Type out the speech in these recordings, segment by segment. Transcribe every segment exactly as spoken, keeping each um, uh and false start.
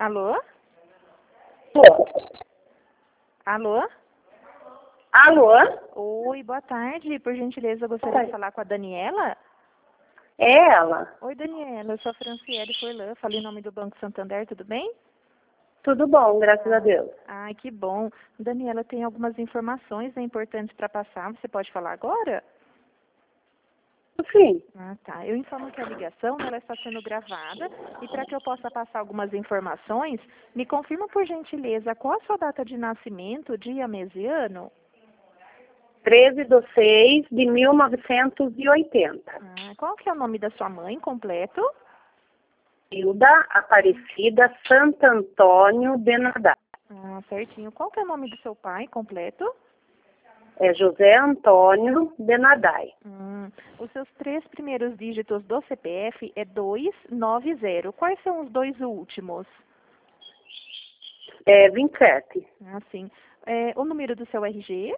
Alô? Alô? Alô? Alô? Oi, boa tarde. Por gentileza, eu gostaria Boa de tarde. falar com a Daniela. É ela. Oi, Daniela. Eu sou a Franciele Forlan. Falei em nome do Banco Santander, tudo bem? Tudo bom, graças a Deus. Ai, que bom. Daniela, tem algumas informações, né, importantes para passar. Você pode falar agora? Sim. Ah, tá. Eu informo que a ligação, né, ela está sendo gravada e para que eu possa passar algumas informações, me confirma, por gentileza, qual a sua data de nascimento, dia, mês e ano? treze de seis de mil novecentos e oitenta. Ah, qual que é o nome da sua mãe completo? Hilda Aparecida Santo Antônio Benadá. Ah, certinho. Qual que é o nome do seu pai completo? É José Antônio Benadai. Hum, os seus três primeiros dígitos do C P F é dois nove zero. Quais são os dois últimos? É vinte e sete. Ah, sim. É, o número do seu R G?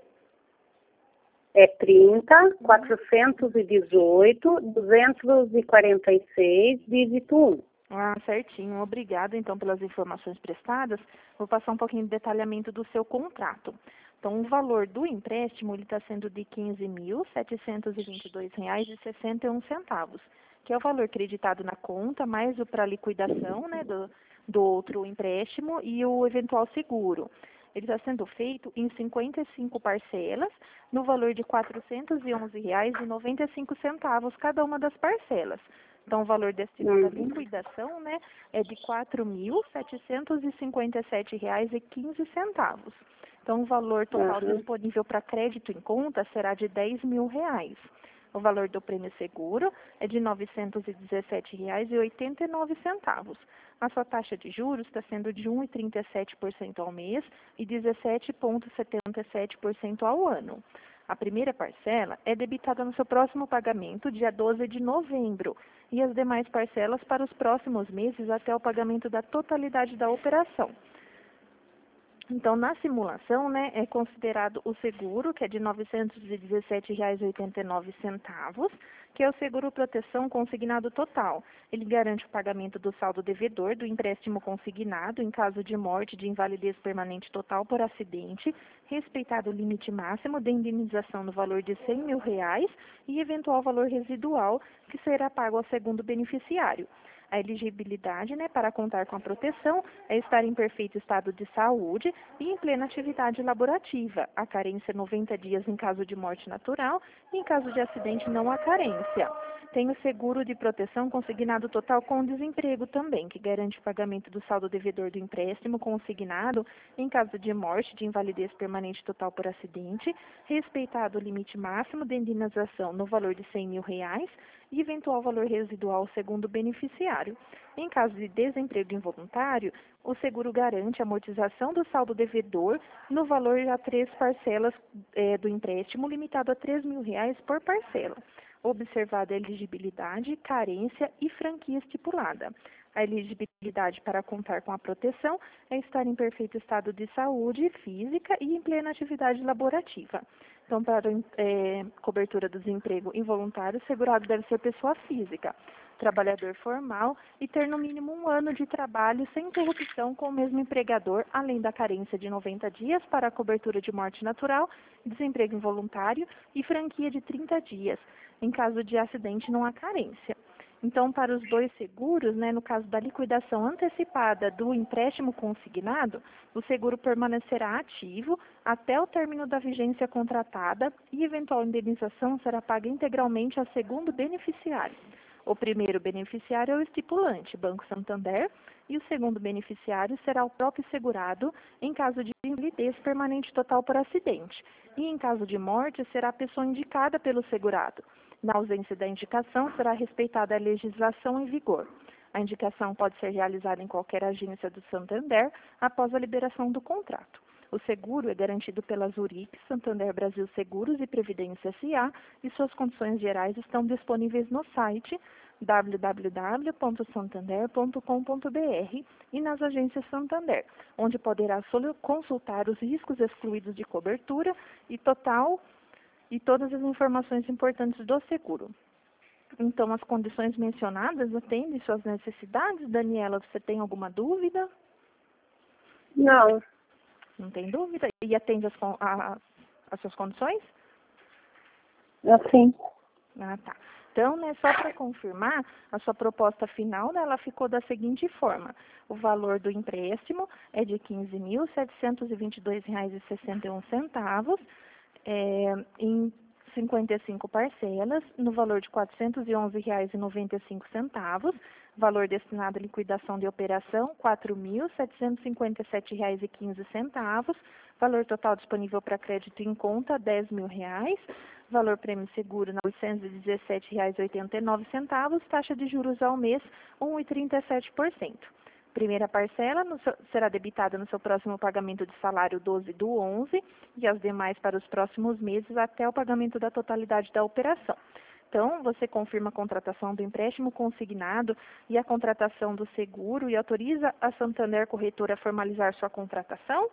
É trinta, quatrocentos e dezoito, duzentos e quarenta e seis, dígito um. Ah, certinho. Obrigada, então, pelas informações prestadas. Vou passar um pouquinho de detalhamento do seu contrato. Então, o valor do empréstimo está sendo de quinze mil setecentos e vinte e dois reais e sessenta e um centavos, que é o valor creditado na conta, mais o para liquidação, né, do, do outro empréstimo e o eventual seguro. Ele está sendo feito em cinquenta e cinco parcelas, no valor de quatrocentos e onze reais e noventa e cinco centavos cada uma das parcelas. Então, o valor destinado à Uhum. liquidação, né, é de quatro mil setecentos e cinquenta e sete reais e quinze centavos. Então, o valor total Uhum. disponível para crédito em conta será de dez mil reais. O valor do prêmio seguro é de novecentos e dezessete reais e oitenta e nove centavos. A sua taxa de juros está sendo de um vírgula trinta e sete por cento ao mês e dezessete vírgula setenta e sete por cento ao ano. A primeira parcela é debitada no seu próximo pagamento, dia doze de novembro, e as demais parcelas para os próximos meses até o pagamento da totalidade da operação. Então, na simulação, né, é considerado o seguro, que é de novecentos e dezessete reais e oitenta e nove centavos, que é o seguro proteção consignado total. Ele garante o pagamento do saldo devedor do empréstimo consignado em caso de morte, de invalidez permanente total por acidente, respeitado o limite máximo de indenização no valor de cem mil reais e eventual valor residual que será pago ao segundo beneficiário. A elegibilidade, né, para contar com a proteção é estar em perfeito estado de saúde e em plena atividade laborativa. A carência é noventa dias em caso de morte natural e em caso de acidente não há carência. Tem o seguro de proteção consignado total com desemprego também, que garante o pagamento do saldo devedor do empréstimo consignado em caso de morte, de invalidez permanente total por acidente, respeitado o limite máximo de indenização no valor de cem mil reais e eventual valor residual segundo o beneficiário. Em caso de desemprego involuntário, o seguro garante a amortização do saldo devedor no valor de três parcelas eh, do empréstimo, limitado a três mil reais por parcela, observada a elegibilidade, carência e franquia estipulada. A elegibilidade para contar com a proteção é estar em perfeito estado de saúde física e em plena atividade laborativa. Então, para é, cobertura do desemprego involuntário, o segurado deve ser pessoa física, trabalhador formal e ter no mínimo um ano de trabalho sem interrupção com o mesmo empregador, além da carência de noventa dias para a cobertura de morte natural, desemprego involuntário e franquia de trinta dias. Em caso de acidente, não há carência. Então, para os dois seguros, né, no caso da liquidação antecipada do empréstimo consignado, o seguro permanecerá ativo até o término da vigência contratada e eventual indenização será paga integralmente ao segundo beneficiário. O primeiro beneficiário é o estipulante, Banco Santander, e o segundo beneficiário será o próprio segurado em caso de invalidez permanente total por acidente. E em caso de morte, será a pessoa indicada pelo segurado. Na ausência da indicação, será respeitada a legislação em vigor. A indicação pode ser realizada em qualquer agência do Santander após a liberação do contrato. O seguro é garantido pela Zurich, Santander Brasil Seguros e Previdência S A e suas condições gerais estão disponíveis no site w w w ponto santander ponto com ponto b r e nas agências Santander, onde poderá consultar os riscos excluídos de cobertura e total e todas as informações importantes do seguro. Então, as condições mencionadas atendem suas necessidades? Daniela, você tem alguma dúvida? Não. Não tem dúvida? E atende as, con- a- as suas condições? Assim. Ah, tá. Então, né, só para confirmar, a sua proposta final, né, ela ficou da seguinte forma. O valor do empréstimo é de quinze mil setecentos e vinte e dois reais e sessenta e um centavos, é, em cinquenta e cinco parcelas, no valor de quatrocentos e onze reais e noventa e cinco centavos, valor destinado à liquidação de operação, quatro mil setecentos e cinquenta e sete reais e quinze centavos, valor total disponível para crédito em conta, dez mil reais, valor prêmio seguro, novecentos e dezessete reais e oitenta e nove centavos, taxa de juros ao mês, um vírgula trinta e sete por cento. Primeira parcela no seu, será debitada no seu próximo pagamento de salário doze do onze e as demais para os próximos meses até o pagamento da totalidade da operação. Então, você confirma a contratação do empréstimo consignado e a contratação do seguro e autoriza a Santander Corretora a formalizar sua contratação?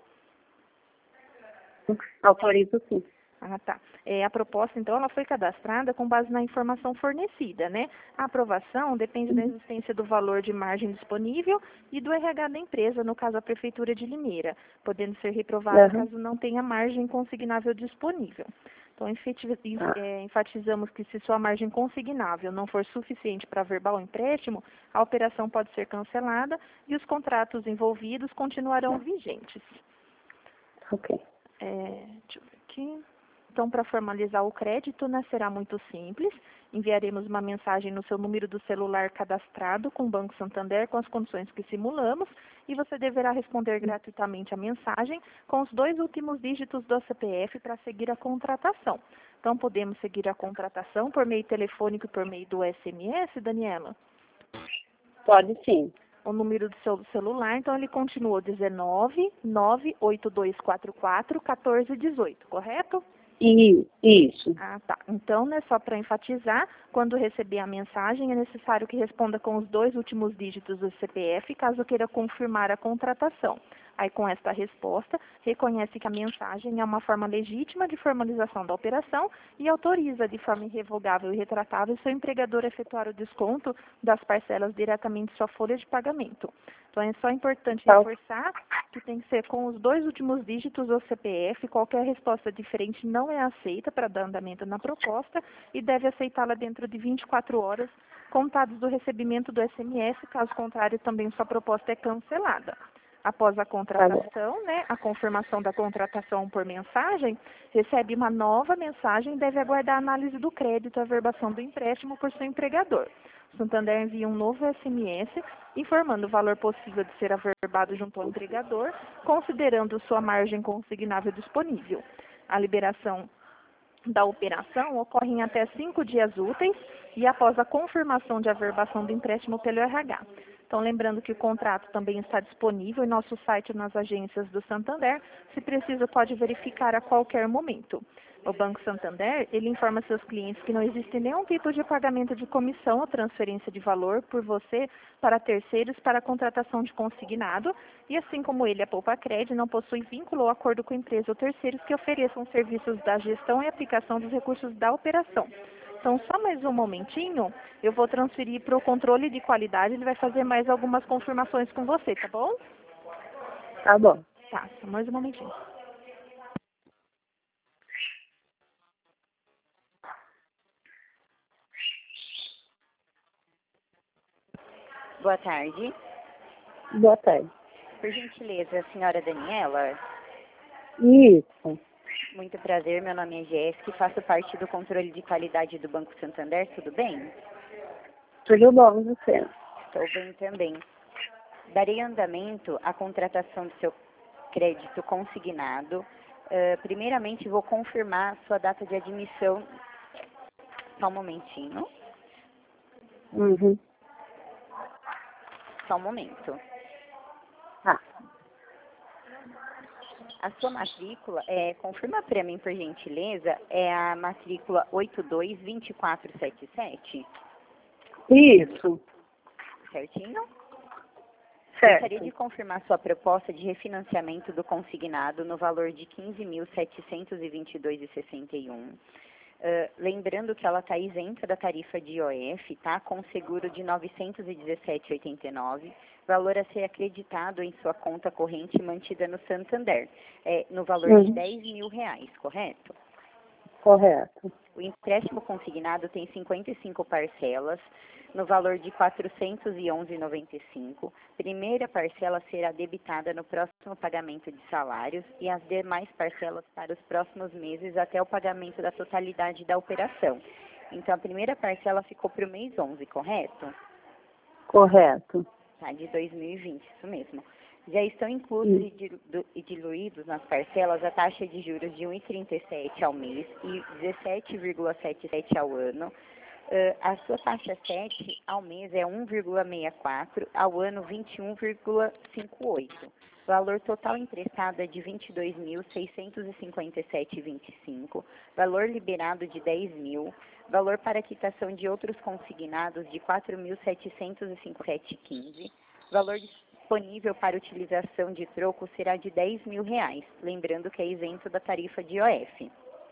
Autorizo sim. Ah, tá. É, a proposta, então, ela foi cadastrada com base na informação fornecida, né? A aprovação depende da existência do valor de margem disponível e do R H da empresa, no caso a Prefeitura de Limeira, podendo ser reprovada Uhum. caso não tenha margem consignável disponível. Então, efetiv- Ah. é, enfatizamos que se sua margem consignável não for suficiente para averbar o empréstimo, a operação pode ser cancelada e os contratos envolvidos continuarão vigentes. Ok. É, deixa eu ver aqui. Então, para formalizar o crédito, né, será muito simples. Enviaremos uma mensagem no seu número do celular cadastrado com o Banco Santander com as condições que simulamos e você deverá responder gratuitamente a mensagem com os dois últimos dígitos do C P F para seguir a contratação. Então, podemos seguir a contratação por meio telefônico e por meio do S M S, Daniela? Pode sim. O número do seu celular, então ele continuou dezenove, nove oito dois quatro quatro, quatorze dezoito, correto? E, isso. Ah, tá. Então, né, só para enfatizar, quando receber a mensagem, é necessário que responda com os dois últimos dígitos do C P F, caso queira confirmar a contratação. Aí, com esta resposta, reconhece que a mensagem é uma forma legítima de formalização da operação e autoriza de forma irrevogável e retratável seu empregador a efetuar o desconto das parcelas diretamente em sua folha de pagamento. Então, é só importante Tá. reforçar que tem que ser com os dois últimos dígitos do C P F, qualquer resposta diferente não é aceita para dar andamento na proposta e deve aceitá-la dentro de vinte e quatro horas, contados do recebimento do S M S, caso contrário, também sua proposta é cancelada. Após a contratação, né, a confirmação da contratação por mensagem, recebe uma nova mensagem e deve aguardar a análise do crédito e a averbação do empréstimo por seu empregador. O Santander envia um novo S M S informando o valor possível de ser averbado junto ao empregador, considerando sua margem consignável disponível. A liberação da operação ocorre em até cinco dias úteis e após a confirmação de averbação do empréstimo pelo R H. Então, lembrando que o contrato também está disponível em nosso site nas agências do Santander. Se precisa, pode verificar a qualquer momento. O Banco Santander, ele informa seus clientes que não existe nenhum tipo de pagamento de comissão ou transferência de valor por você para terceiros para a contratação de consignado e, assim como ele, a Poupa Cred, não possui vínculo ou acordo com empresa ou terceiros que ofereçam serviços da gestão e aplicação dos recursos da operação. Então, só mais um momentinho, eu vou transferir para o controle de qualidade, ele vai fazer mais algumas confirmações com você, tá bom? Tá bom. Tá, só mais um momentinho. Boa tarde. Boa tarde. Por gentileza, a senhora Daniela? Isso. Muito prazer, meu nome é Jéssica e faço parte do controle de qualidade do Banco Santander, tudo bem? Tudo bom, você? Estou bem também. Darei andamento à contratação do seu crédito consignado. Uh, primeiramente, vou confirmar sua data de admissão. Só um momentinho. Uhum. Só um momento. Ah. A sua matrícula, é, confirma para mim, por gentileza, é a matrícula oito dois dois quatro sete sete? Isso. Certinho? Certo. Gostaria de confirmar sua proposta de refinanciamento do consignado no valor de quinze mil setecentos e vinte e dois reais e sessenta e um. Uh, lembrando que ela está isenta da tarifa de I O F, tá? Com seguro de novecentos e dezessete reais e oitenta e nove centavos, valor a ser acreditado em sua conta corrente mantida no Santander, é, no valor Uhum. de dez mil reais, correto? Correto. O empréstimo consignado tem cinquenta e cinco parcelas, no valor de quatrocentos e onze reais e noventa e cinco centavos. Primeira parcela será debitada no próximo pagamento de salários e as demais parcelas para os próximos meses até o pagamento da totalidade da operação. Então, a primeira parcela ficou para o mês onze, correto? Correto. Tá, de dois mil e vinte, isso mesmo. Já estão inclusos e dilu- e diluídos nas parcelas a taxa de juros de um vírgula trinta e sete ao mês e dezessete vírgula setenta e sete ao ano. Uh, a sua taxa sete ao mês é um vírgula sessenta e quatro, ao ano vinte e um vírgula cinquenta e oito. Valor total emprestado é de vinte e dois mil, seiscentos e cinquenta e sete reais e vinte e cinco centavos. Valor liberado de dez mil. Valor para quitação de outros consignados de quatro mil setecentos e cinquenta e sete reais e quinze centavos. Valor disponível para utilização de troco será de dez mil reais, lembrando que é isento da tarifa de I O F.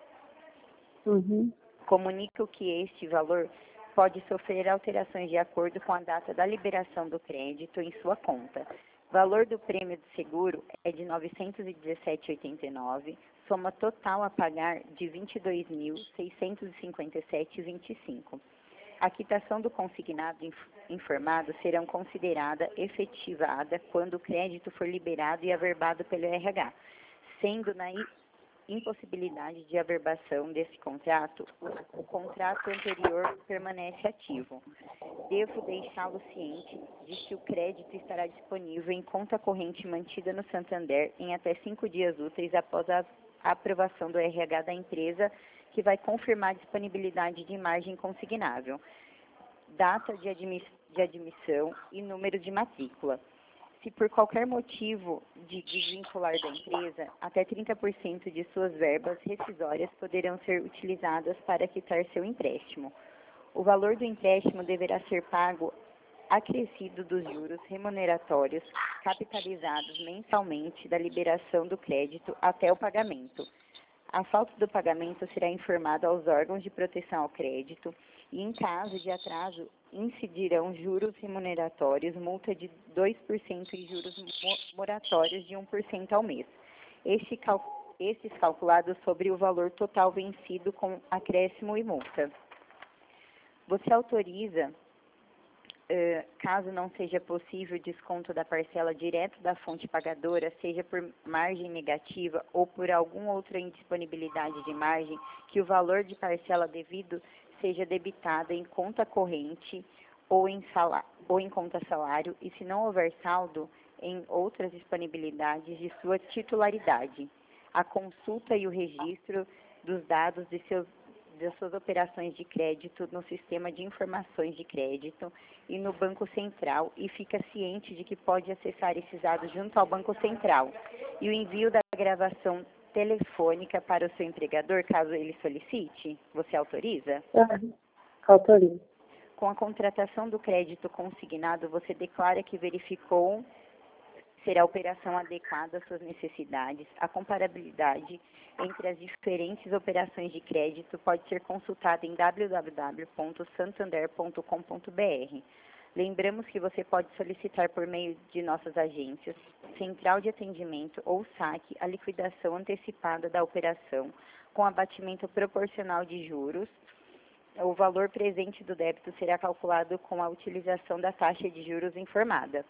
Uhum. Comunico que este valor pode sofrer alterações de acordo com a data da liberação do crédito em sua conta. Valor do prêmio de seguro é de novecentos e dezessete reais e oitenta e nove centavos, soma total a pagar de vinte e dois mil, seiscentos e cinquenta e sete reais e vinte e cinco centavos. A quitação do consignado inf- informado serão considerada efetivada quando o crédito for liberado e averbado pelo R H, sendo na i- impossibilidade de averbação desse contrato, o, o contrato anterior permanece ativo. Devo deixá-lo ciente de que o crédito estará disponível em conta corrente mantida no Santander em até cinco dias úteis após a, a aprovação do R H da empresa, que vai confirmar a disponibilidade de margem consignável, data de, admi de admissão e número de matrícula. Se por qualquer motivo de desvincular da empresa, até trinta por cento de suas verbas rescisórias poderão ser utilizadas para quitar seu empréstimo. O valor do empréstimo deverá ser pago acrescido dos juros remuneratórios capitalizados mensalmente da liberação do crédito até o pagamento. A falta do pagamento será informado aos órgãos de proteção ao crédito e, em caso de atraso, incidirão juros remuneratórios, multa de dois por cento e juros moratórios de um por cento ao mês. Este cal estes calculados sobre o valor total vencido com acréscimo e multa. Você autoriza, Uh, caso não seja possível o desconto da parcela direto da fonte pagadora, seja por margem negativa ou por alguma outra indisponibilidade de margem, que o valor de parcela devido seja debitado em conta corrente ou em, salário, ou em conta salário, e se não houver saldo, em outras disponibilidades de sua titularidade. A consulta e o registro dos dados de seus das suas operações de crédito no sistema de informações de crédito e no Banco Central, e fica ciente de que pode acessar esses dados junto ao Banco Central. E o envio da gravação telefônica para o seu empregador, caso ele solicite, você autoriza? Uhum. Autorizo. Com a contratação do crédito consignado, você declara que verificou ser a operação adequada às suas necessidades. A comparabilidade entre as diferentes operações de crédito pode ser consultada em w w w ponto santander ponto com ponto b r. Lembramos que você pode solicitar por meio de nossas agências, central de atendimento ou saque, a liquidação antecipada da operação com abatimento proporcional de juros. O valor presente do débito será calculado com a utilização da taxa de juros informada.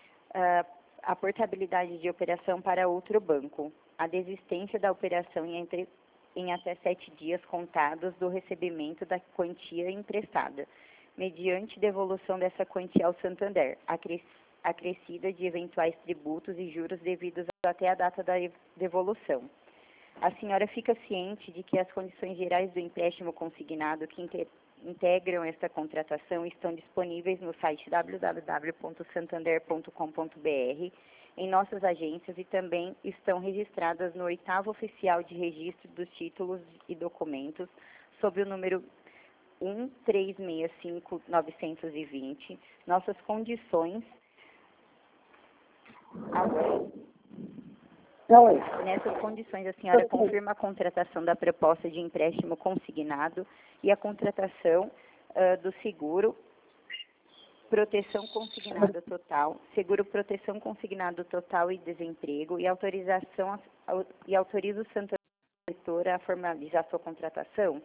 Uh, a portabilidade de operação para outro banco, a desistência da operação em, entre, em até sete dias contados do recebimento da quantia emprestada, mediante devolução dessa quantia ao Santander, acres, acrescida de eventuais tributos e juros devidos até a data da devolução. A senhora fica ciente de que as condições gerais do empréstimo consignado que inter, integram esta contratação estão disponíveis no site w w w ponto santander ponto com ponto b r, em nossas agências, e também estão registradas no oitavo oficial de registro dos títulos e documentos, sob o número um três seis cinco nove dois zero. Nossas condições... Agora... Oi. Nessas condições, a senhora confirma a contratação da proposta de empréstimo consignado e a contratação uh, do seguro proteção consignado total, seguro proteção consignado total e desemprego e autorização a, e autoriza o Santo Corretora a formalizar sua contratação?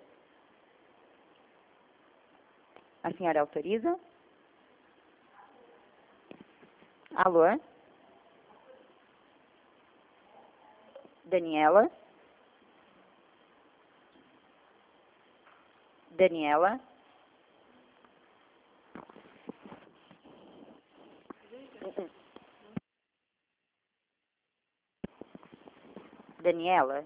A senhora autoriza? Alô? Daniela? Daniela? Daniela?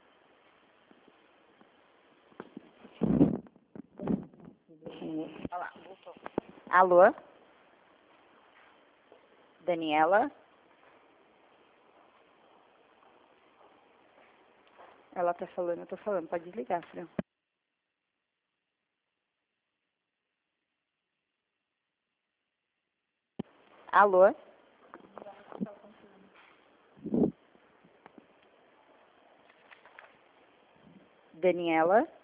Alô? Daniela? Ela tá falando, eu tô falando. Pode desligar, Fran. Alô? Daniela?